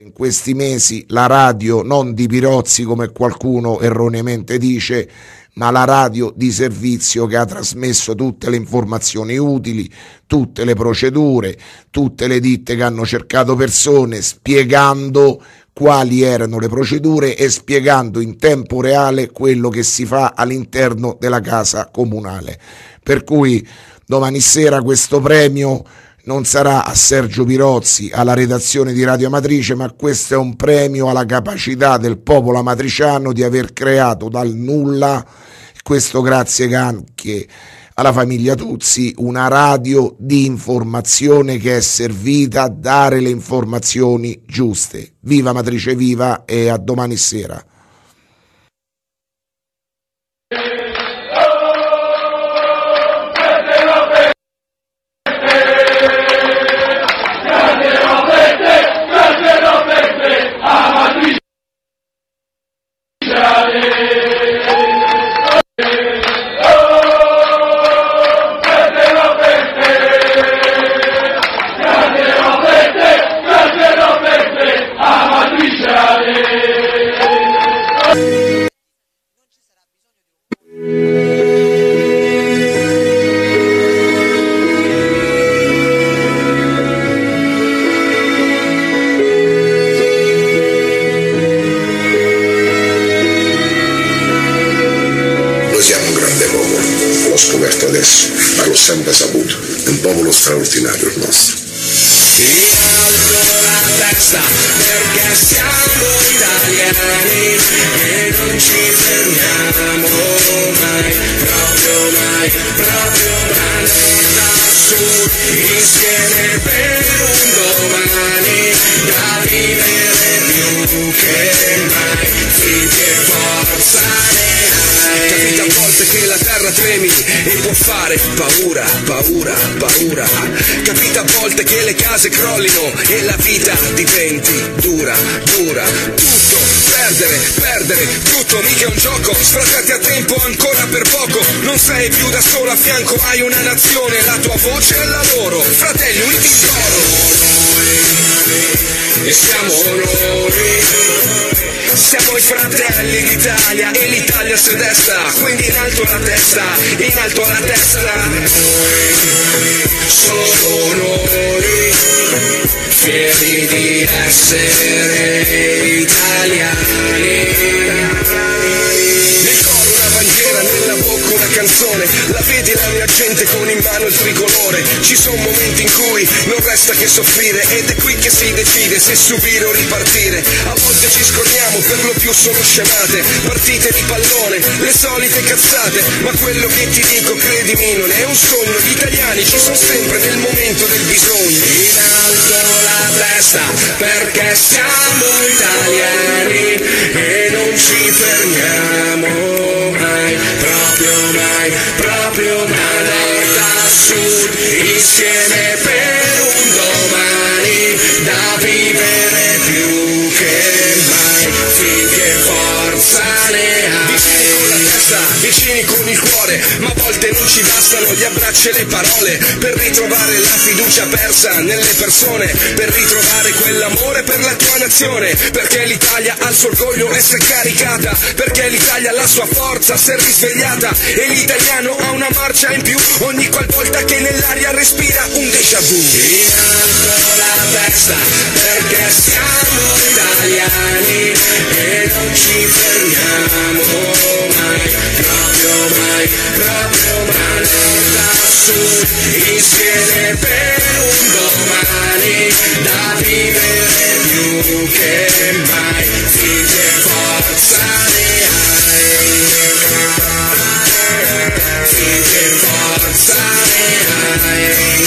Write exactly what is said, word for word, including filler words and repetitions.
In questi mesi la radio non di Pirozzi, come qualcuno erroneamente dice, ma la radio di servizio che ha trasmesso tutte le informazioni utili, tutte le procedure, tutte le ditte che hanno cercato persone, spiegando quali erano le procedure e spiegando in tempo reale quello che si fa all'interno della casa comunale. Per cui domani sera questo premio non sarà a Sergio Pirozzi, alla redazione di Radio Amatrice, ma questo è un premio alla capacità del popolo amatriciano di aver creato dal nulla, questo grazie anche alla famiglia Tuzzi, una radio di informazione che è servita a dare le informazioni giuste. Viva Amatrice, viva, e a domani sera. Sempre saputo, è un popolo straordinario il nostro. In alto la testa perché siamo italiani e non ci fermiamo mai, proprio mai, proprio mai. Da sud insieme per un domani da vivere più che mai, finché forza ne hai. Capita a volte che la terra tremi e può fare paura, paura, paura. Capita a volte che le case crollino e la vita diventi dura, dura. Tutto, perdere, perdere, tutto, mica un gioco. Sfrattati a tempo ancora per poco. Non sei più da solo, a fianco hai una nazione. La tua voce è la loro, fratelli uniti d'oro. E siamo noi. Siamo i fratelli d'Italia e l'Italia si desta, quindi in alto la testa, in alto la testa. Noi, solo noi, fieri di essere italiani. Nel coro una bandiera, nella bocca una canzone, la vedi la mia gente con in mano il tricolore. Ci sono momenti in cui non resta che soffrire ed è qui che si decide se subire o ripartire. A volte ci scorniamo, per lo più sono scemate, partite di pallone, le solite cazzate, ma quello che ti dico credimi non è un sogno. Gli italiani ci sono sempre nel momento del bisogno. In alto la testa perché siamo italiani e non ci fermiamo mai, proprio mai, proprio mai. Da sud insieme per un domani da vivere più che mai, finché forza ne hai. Vicini con la testa, vicini con il cuore, ma a volte non ci bastano gli abbracci e le parole per ritrovare la fiducia persa nelle persone, per ritrovare quell'amore per la tua nazione, perché l'Italia ha il suo orgoglio e si è caricata, perché l'Italia ha la sua forza, si è risvegliata e l'italiano ha una marcia in più ogni qualvolta che nell'aria respira un déjà vu. In alto la testa perché siamo italiani e non ci fermiamo mai, proprio mai, proprio mai. Da sud insieme per un domani da vivere più che mai, finché forza ne hai, finché forza ne hai.